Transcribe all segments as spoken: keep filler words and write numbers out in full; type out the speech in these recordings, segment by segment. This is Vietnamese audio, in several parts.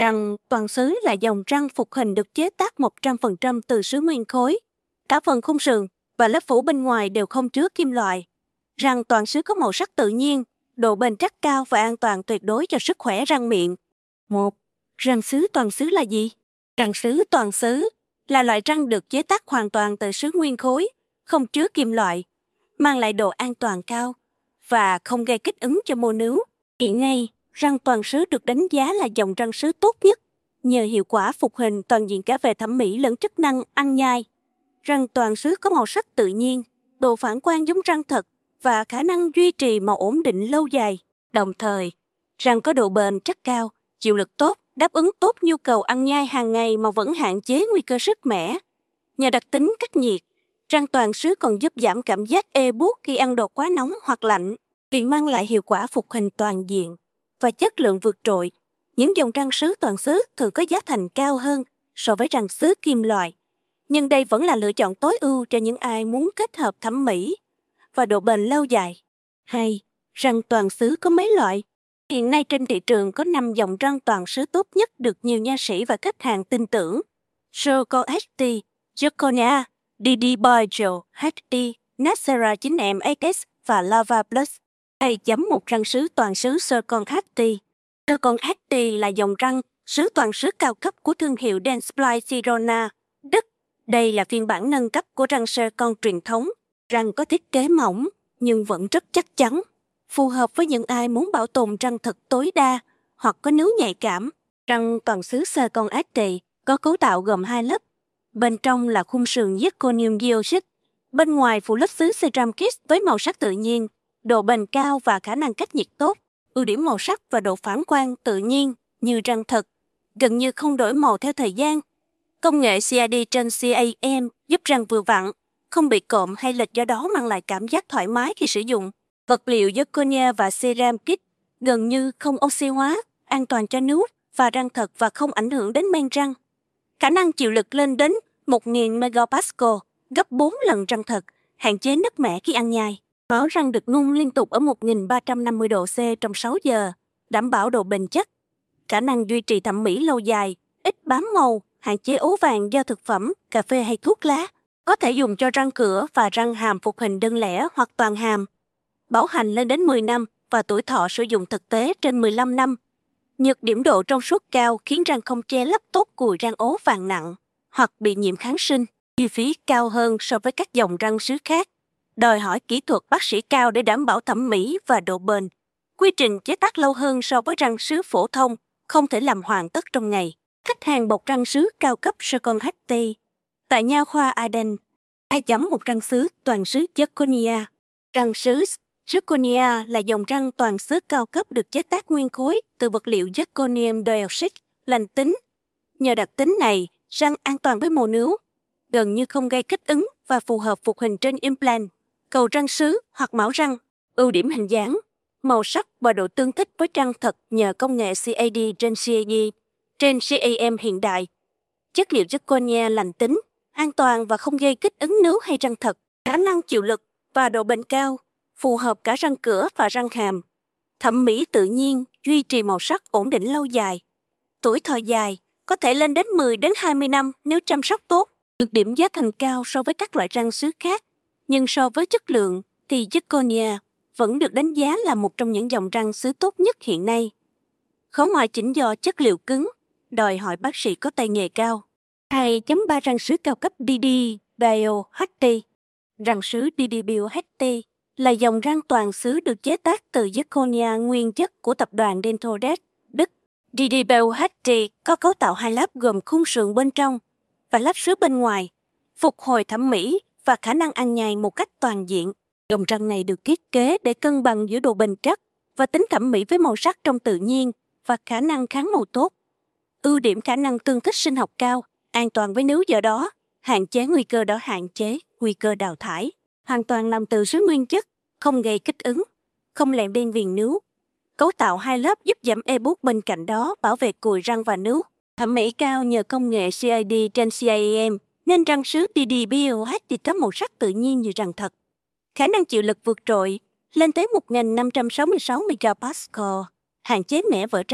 Răng toàn xứ là dòng răng phục hình được chế tác một trăm phần trăm từ sứ nguyên khối. Cả phần khung sườn và lớp phủ bên ngoài đều không chứa kim loại. Răng toàn xứ có màu sắc tự nhiên, độ bền chắc cao và an toàn tuyệt đối cho sức khỏe răng miệng. một. Răng sứ toàn xứ là gì? Răng sứ toàn xứ là loại răng được chế tác hoàn toàn từ sứ nguyên khối, không chứa kim loại, mang lại độ an toàn cao và không gây kích ứng cho mô nướu. Hiện nay, răng toàn xứ được đánh giá là dòng răng sứ tốt nhất nhờ hiệu quả phục hình toàn diện cả về thẩm mỹ lẫn chức năng ăn nhai. Răng toàn xứ có màu sắc tự nhiên, độ phản quang giống răng thật và khả năng duy trì màu ổn định lâu dài. Đồng thời, răng có độ bền chắc cao, chịu lực tốt, đáp ứng tốt nhu cầu ăn nhai hàng ngày mà vẫn hạn chế nguy cơ sứt mẻ. Nhờ đặc tính cách nhiệt, răng toàn xứ còn giúp giảm cảm giác ê buốt khi ăn đồ quá nóng hoặc lạnh, vì mang lại hiệu quả phục hình toàn diện và chất lượng vượt trội. Những dòng răng sứ toàn xứ thường có giá thành cao hơn so với răng sứ kim loại, nhưng đây vẫn là lựa chọn tối ưu cho những ai muốn kết hợp thẩm mỹ và độ bền lâu dài. hai. Răng toàn xứ có mấy loại? Hiện nay trên thị trường có năm dòng răng toàn xứ tốt nhất được nhiều nha sĩ và khách hàng tin tưởng. Zircon hát đê, Zirconia, đê đê Bio hát đê, Nacera chín M X và Lava Plus. Hay chấm một răng sứ toàn xứ Zircon hát đê. Zircon hát đê là dòng răng sứ toàn xứ cao cấp của thương hiệu Dentsply Sirona, Đức. Đây là phiên bản nâng cấp của răng Zircon truyền thống. Răng có thiết kế mỏng nhưng vẫn rất chắc chắn, phù hợp với những ai muốn bảo tồn răng thật tối đa hoặc có nướu nhạy cảm. Răng toàn xứ Zircon hát đê có cấu tạo gồm hai lớp. Bên trong là khung sườn zirconium dioxide, bên ngoài phủ lớp sứ ceramic với màu sắc tự nhiên, độ bền cao và khả năng cách nhiệt tốt. Ưu điểm màu sắc và độ phản quang tự nhiên như răng thật, gần như không đổi màu theo thời gian. Công nghệ xê a đê trên xê a em giúp răng vừa vặn, không bị cộm hay lệch, do đó mang lại cảm giác thoải mái khi sử dụng. Vật liệu zirconia và ceramic gần như không oxy hóa, an toàn cho nướu và răng thật và không ảnh hưởng đến men răng. Khả năng chịu lực lên đến một nghìn megapascal, gấp bốn lần răng thật, hạn chế nứt mẻ khi ăn nhai. Bảo răng được nung liên tục ở một nghìn ba trăm năm mươi độ C trong sáu giờ, đảm bảo độ bền chắc. Khả năng duy trì thẩm mỹ lâu dài, ít bám màu, hạn chế ố vàng do thực phẩm, cà phê hay thuốc lá. Có thể dùng cho răng cửa và răng hàm phục hình đơn lẻ hoặc toàn hàm. Bảo hành lên đến mười năm và tuổi thọ sử dụng thực tế trên mười lăm năm. Nhược điểm độ trong suốt cao khiến răng không che lấp tốt cùi răng ố vàng nặng hoặc bị nhiễm kháng sinh. Chi phí cao hơn so với các dòng răng sứ khác, đòi hỏi kỹ thuật bác sĩ cao để đảm bảo thẩm mỹ và độ bền. Quy trình chế tác lâu hơn so với răng sứ phổ thông, không thể làm hoàn tất trong ngày. Khách hàng bọc răng sứ cao cấp Zircon hát đê. Tại nha khoa Aden, ai chấm một răng sứ toàn xứ Zirconia. Răng sứ Zirconia là dòng răng toàn xứ cao cấp được chế tác nguyên khối từ vật liệu zirconium dioxide lành tính. Nhờ đặc tính này, răng an toàn với mồ nướu, gần như không gây kích ứng và phù hợp phục hình trên implant, cầu răng sứ hoặc mão răng. Ưu điểm hình dáng, màu sắc và độ tương thích với răng thật nhờ công nghệ xê a đê trên xê a đê trên xê a em hiện đại. Chất liệu zirconia lành tính, an toàn và không gây kích ứng nướu hay răng thật. Khả năng chịu lực và độ bền cao, phù hợp cả răng cửa và răng hàm. Thẩm mỹ tự nhiên, duy trì màu sắc ổn định lâu dài. Tuổi thọ dài, có thể lên đến mười đến hai mươi năm nếu chăm sóc tốt. Được điểm giá thành cao so với các loại răng sứ khác, nhưng so với chất lượng thì zirconia vẫn được đánh giá là một trong những dòng răng sứ tốt nhất hiện nay. Khó ngoại chỉnh do chất liệu cứng, đòi hỏi bác sĩ có tay nghề cao. hai chấm ba Răng sứ cao cấp đê đê Bio hát đê. Răng sứ đê đê Bio hát đê là dòng răng toàn xứ được chế tác từ zirconia nguyên chất của tập đoàn Dentodex, Đức. đê đê Bio hát đê có cấu tạo hai lớp gồm khung sườn bên trong và lớp sứ bên ngoài, phục hồi thẩm mỹ và khả năng ăn nhai một cách toàn diện. Dòng răng này được thiết kế để cân bằng giữa độ bền chắc và tính thẩm mỹ với màu sắc trong tự nhiên và khả năng kháng màu tốt. Ưu điểm khả năng tương thích sinh học cao, an toàn với nướu, do đó hạn chế nguy cơ đó hạn chế nguy cơ đào thải. Hoàn toàn làm từ sứ nguyên chất, không gây kích ứng, không lẹm đen viền nướu. Cấu tạo hai lớp giúp giảm ê buốt, bên cạnh đó bảo vệ cùi răng và nướu. Thẩm mỹ cao nhờ công nghệ xê a đê trên xê a em nên răng sứ đê đê Bio hát đê có màu sắc tự nhiên như răng thật. Khả năng chịu lực vượt trội lên tới một nghìn năm trăm sáu mươi sáu megapascal, hạn chế mẻ vỡ răng.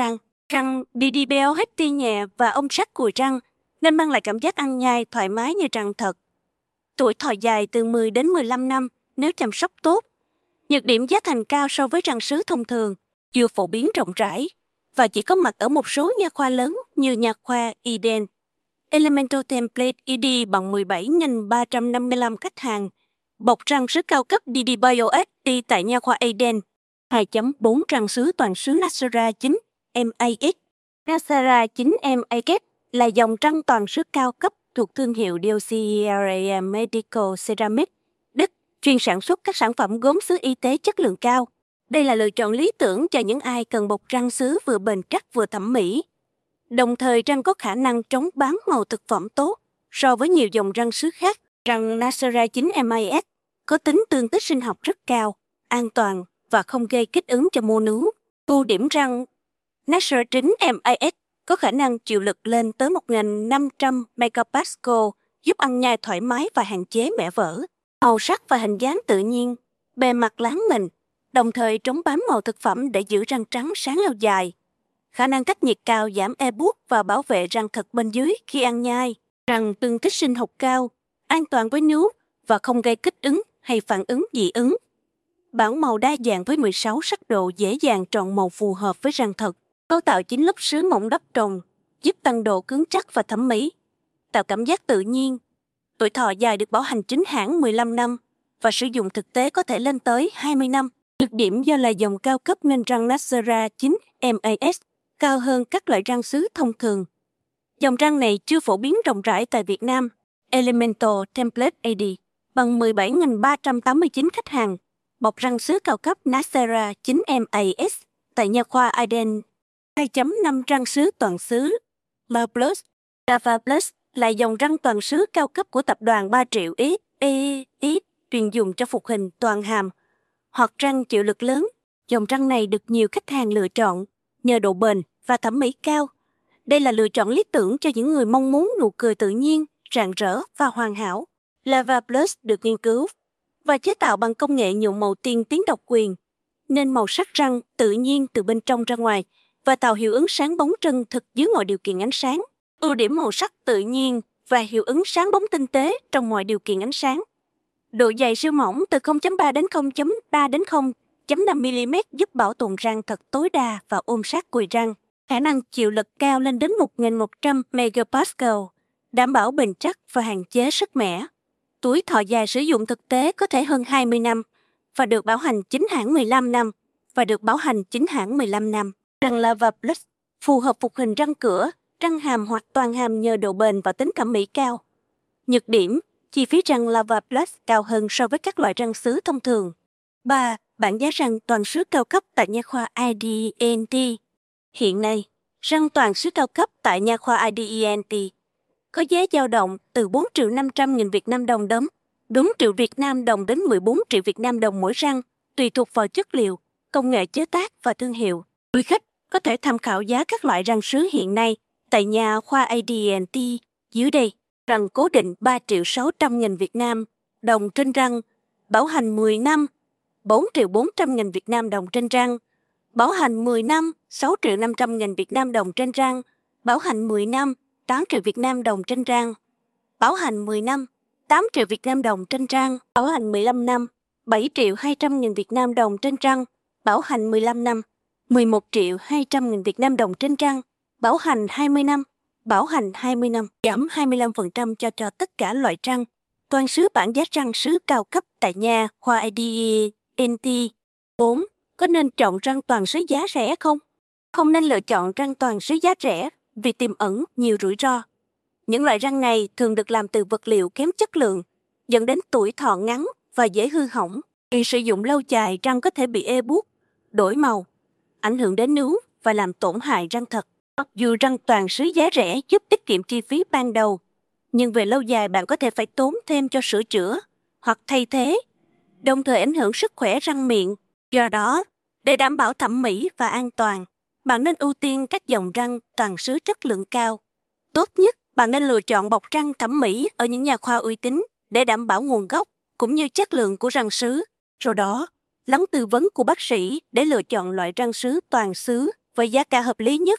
Răng đê đê béo hết ti nhẹ và ôm sát cùi răng nên mang lại cảm giác ăn nhai thoải mái như răng thật. Tuổi thọ dài từ mười đến mười lăm năm nếu chăm sóc tốt. Nhược điểm giá thành cao so với răng sứ thông thường, chưa phổ biến rộng rãi và chỉ có mặt ở một số nha khoa lớn như nha khoa Eden. Elemental Template e đê bằng mười bảy nhân ba trăm năm mươi lăm khách hàng. Bọc răng sứ cao cấp đê đê Bio ét đê tại nha khoa Eden. hai chấm bốn răng sứ toàn sứ Nasera chín em a ích. Nasera chín em a ích là dòng răng toàn sứ cao cấp thuộc thương hiệu đê ô xê e rờ a Medical Ceramics, Đức, chuyên sản xuất các sản phẩm gốm sứ y tế chất lượng cao. Đây là lựa chọn lý tưởng cho những ai cần bọc răng sứ vừa bền chắc vừa thẩm mỹ. Đồng thời răng có khả năng chống bám màu thực phẩm tốt so với nhiều dòng răng sứ khác. Răng Nasera chín em a ích có tính tương tích sinh học rất cao, an toàn và không gây kích ứng cho mô nướu. Ưu điểm răng Nasera chín em a ích có khả năng chịu lực lên tới một nghìn năm trăm megapascal, giúp ăn nhai thoải mái và hạn chế bẻ vỡ. Màu sắc và hình dáng tự nhiên, bề mặt láng mịn, đồng thời chống bám màu thực phẩm để giữ răng trắng sáng lâu dài. Khả năng cách nhiệt cao giảm e buốt và bảo vệ răng thật bên dưới khi ăn nhai. Răng tương thích sinh học cao, an toàn với nướu và không gây kích ứng hay phản ứng dị ứng. Bảng màu đa dạng với mười sáu sắc độ dễ dàng chọn màu phù hợp với răng thật. Cấu tạo chín lớp sứ mỏng đắp trồng, giúp tăng độ cứng chắc và thẩm mỹ, tạo cảm giác tự nhiên. Tuổi thọ dài được bảo hành chính hãng mười lăm năm và sử dụng thực tế có thể lên tới hai mươi năm. Nhược điểm do là dòng cao cấp nên răng Nasera chín em a ích cao hơn các loại răng sứ thông thường. Dòng răng này chưa phổ biến rộng rãi tại Việt Nam. Elemental Template e đê bằng mười bảy nghìn ba trăm tám mươi chín khách hàng. Bọc răng sứ cao cấp Nasera chín em a ích tại nha khoa Eden. hai chấm năm răng sứ toàn sứ La Plus. Lava Plus là dòng răng toàn sứ cao cấp của tập đoàn ba triệu ích e ích chuyên dùng cho phục hình toàn hàm hoặc răng chịu lực lớn. Dòng răng này được nhiều khách hàng lựa chọn nhờ độ bền và thẩm mỹ cao. Đây là lựa chọn lý tưởng cho những người mong muốn nụ cười tự nhiên, rạng rỡ và hoàn hảo. Lava Plus được nghiên cứu và chế tạo bằng công nghệ nhuộm màu tiên tiến độc quyền, nên màu sắc răng tự nhiên từ bên trong ra ngoài và tạo hiệu ứng sáng bóng chân thực dưới mọi điều kiện ánh sáng. Ưu điểm màu sắc tự nhiên và hiệu ứng sáng bóng tinh tế trong mọi điều kiện ánh sáng. Độ dày siêu mỏng từ không chấm ba đến không chấm ba đến không chấm năm mi-li-mét giúp bảo tồn răng thật tối đa và ôm sát cùi răng. Khả năng chịu lực cao lên đến một nghìn một trăm megapascal, đảm bảo bền chắc và hạn chế sức mẻ. Tuổi thọ dài sử dụng thực tế có thể hơn hai mươi năm và được bảo hành chính hãng mười lăm năm và được bảo hành chính hãng mười lăm năm. Răng Lava Plus phù hợp phục hình răng cửa, răng hàm hoặc toàn hàm nhờ độ bền và tính thẩm mỹ cao. Nhược điểm, chi phí răng Lava Plus cao hơn so với các loại răng sứ thông thường. ba. Bảng giá răng toàn sứ cao cấp tại nha khoa i đê en tê. Hiện nay, răng toàn sứ cao cấp tại nha khoa i đê en tê có giá dao động từ bốn triệu năm trăm nghìn Việt Nam đồng đến bốn triệu Việt Nam đồng đến mười bốn triệu Việt Nam đồng mỗi răng, tùy thuộc vào chất liệu, công nghệ chế tác và thương hiệu. Quý khách có thể tham khảo giá các loại răng sứ hiện nay tại nha khoa i đê en tê dưới đây. Răng cố định ba triệu sáu trăm nghìn Việt Nam đồng trên răng, bảo hành mười năm, bốn triệu bốn trăm nghìn Việt Nam đồng trên răng, bảo hành mười năm, sáu triệu năm trăm nghìn Việt Nam đồng trên răng, bảo hành mười năm, tám triệu Việt Nam đồng trên răng, bảo hành mười năm, tám triệu Việt Nam đồng trên răng, bảo hành mười lăm năm, bảy triệu hai trăm nghìn Việt Nam đồng trên răng, bảo hành mười lăm năm, mười một triệu hai trăm nghìn Việt Nam đồng trên răng, bảo hành hai mươi năm, bảo hành hai mươi năm, giảm hai mươi lăm phần trăm cho cho tất cả loại răng. Toàn sứ bản giá răng sứ cao cấp tại nha khoa i đê en tê. bốn. Có nên chọn răng toàn sứ giá rẻ không? Không nên lựa chọn răng toàn sứ giá rẻ vì tiềm ẩn nhiều rủi ro. Những loại răng này thường được làm từ vật liệu kém chất lượng, dẫn đến tuổi thọ ngắn và dễ hư hỏng. Khi sử dụng lâu dài, răng có thể bị ê buốt, đổi màu, ảnh hưởng đến nướu và làm tổn hại răng thật. Mặc dù răng toàn sứ giá rẻ giúp tiết kiệm chi phí ban đầu, nhưng về lâu dài bạn có thể phải tốn thêm cho sửa chữa hoặc thay thế, đồng thời ảnh hưởng sức khỏe răng miệng. Do đó, để đảm bảo thẩm mỹ và an toàn, bạn nên ưu tiên các dòng răng toàn sứ chất lượng cao. Tốt nhất, bạn nên lựa chọn bọc răng thẩm mỹ ở những nhà khoa uy tín để đảm bảo nguồn gốc cũng như chất lượng của răng sứ. Sau đó, lắng tư vấn của bác sĩ để lựa chọn loại răng sứ toàn sứ với giá cả hợp lý nhất.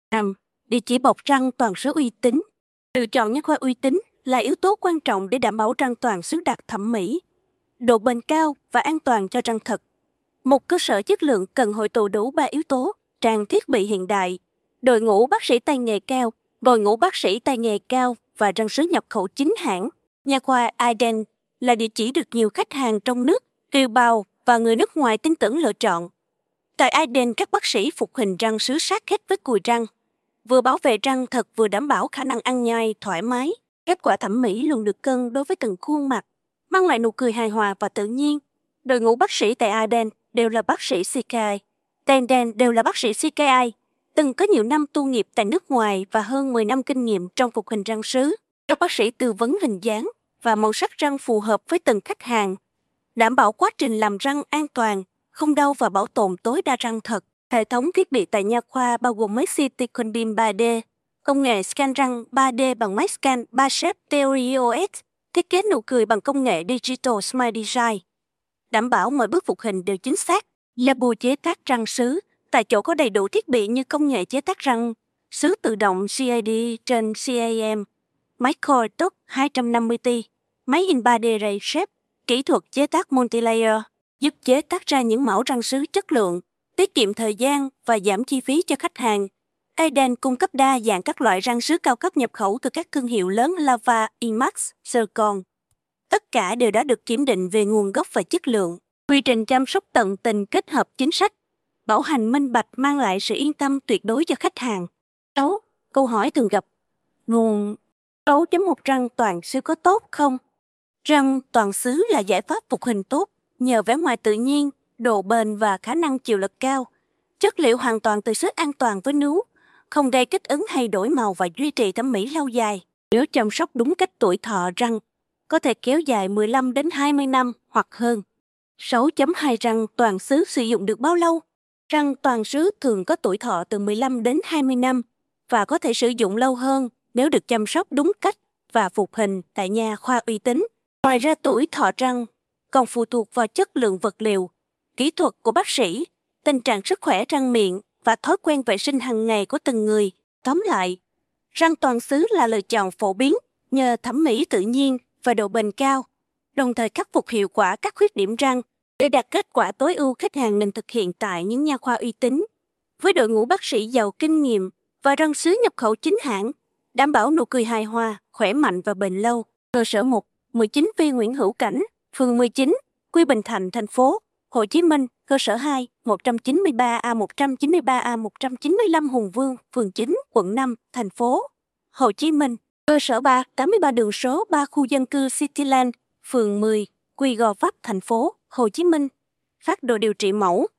năm. Địa chỉ bọc răng toàn xứ uy tín. Lựa chọn nha khoa uy tín là yếu tố quan trọng để đảm bảo răng toàn xứ đạt thẩm mỹ, độ bền cao và an toàn cho răng thật. Một cơ sở chất lượng cần hội tụ đủ ba yếu tố: trang thiết bị hiện đại, đội ngũ bác sĩ tay nghề cao, đội ngũ bác sĩ tay nghề cao và răng sứ nhập khẩu chính hãng. Nha khoa Iden là địa chỉ được nhiều khách hàng trong nước, kiều bào và người nước ngoài tin tưởng lựa chọn. Tại Iden, các bác sĩ phục hình răng sứ sát hết với cùi răng, vừa bảo vệ răng thật vừa đảm bảo khả năng ăn nhai thoải mái. Kết quả thẩm mỹ luôn được cân đối với từng khuôn mặt, mang lại nụ cười hài hòa và tự nhiên. Đội ngũ bác sĩ tại Iden đều là bác sĩ xê ca i. Tenden đều là bác sĩ xê ca i, từng có nhiều năm tu nghiệp tại nước ngoài và hơn mười năm kinh nghiệm trong phục hình răng sứ. Các bác sĩ tư vấn hình dáng và màu sắc răng phù hợp với từng khách hàng, đảm bảo quá trình làm răng an toàn, không đau và bảo tồn tối đa răng thật. Hệ thống thiết bị tại nha khoa bao gồm máy xê tê con beam ba D, công nghệ scan răng ba D bằng máy scan ba Shape Theory o ét, thiết kế nụ cười bằng công nghệ Digital Smile Design, đảm bảo mọi bước phục hình đều chính xác. Labo chế tác răng sứ tại chỗ có đầy đủ thiết bị như công nghệ chế tác răng sứ tự động xê a đê trên xê a em, máy Core Top hai trăm năm mươi T, máy in ba D Ray Shape, kỹ thuật chế tác multilayer, giúp chế tác ra những mẫu răng sứ chất lượng, tiết kiệm thời gian và giảm chi phí cho khách hàng. Iden cung cấp đa dạng các loại răng sứ cao cấp nhập khẩu từ các thương hiệu lớn Lava, Imax, Zircon. Tất cả đều đã được kiểm định về nguồn gốc và chất lượng. Quy trình chăm sóc tận tình kết hợp chính sách bảo hành minh bạch mang lại sự yên tâm tuyệt đối cho khách hàng. sáu. Câu hỏi thường gặp: nguồn gốc chấm một răng toàn xứ có tốt không? Răng toàn xứ là giải pháp phục hình tốt nhờ vẻ ngoài tự nhiên, độ bền và khả năng chịu lực cao. Chất liệu hoàn toàn từ xứ an toàn với nướu, không gây kích ứng hay đổi màu và duy trì thẩm mỹ lâu dài. Nếu chăm sóc đúng cách, tuổi thọ răng có thể kéo dài mười lăm đến hai mươi năm hoặc hơn. sáu chấm hai răng toàn xứ sử dụng được bao lâu? Răng toàn xứ thường có tuổi thọ từ mười lăm đến hai mươi năm và có thể sử dụng lâu hơn nếu được chăm sóc đúng cách và phục hình tại nha khoa uy tín. Ngoài ra, tuổi thọ răng còn phụ thuộc vào chất lượng vật liệu, kỹ thuật của bác sĩ, tình trạng sức khỏe răng miệng và thói quen vệ sinh hàng ngày của từng người. Tóm lại, răng toàn xứ là lựa chọn phổ biến nhờ thẩm mỹ tự nhiên và độ bền cao, đồng thời khắc phục hiệu quả các khuyết điểm răng. Để đạt kết quả tối ưu, khách hàng nên thực hiện tại những nha khoa uy tín, với đội ngũ bác sĩ giàu kinh nghiệm và răng sứ nhập khẩu chính hãng, đảm bảo nụ cười hài hòa, khỏe mạnh và bền lâu. Cơ sở một, mười chín Vi Nguyễn Hữu Cảnh, phường mười chín, Quy Bình Thạnh, thành phố Hồ Chí Minh. Cơ sở hai, một trăm chín mươi ba A một trăm chín mươi ba A một trăm chín mươi lăm Hùng Vương, phường chín, quận năm, thành phố Hồ Chí Minh. Cơ sở ba, tám mươi ba đường số ba, khu dân cư Cityland, phường mười, Quy Gò Vấp, thành phố Hồ Chí Minh. Phác đồ điều trị mẫu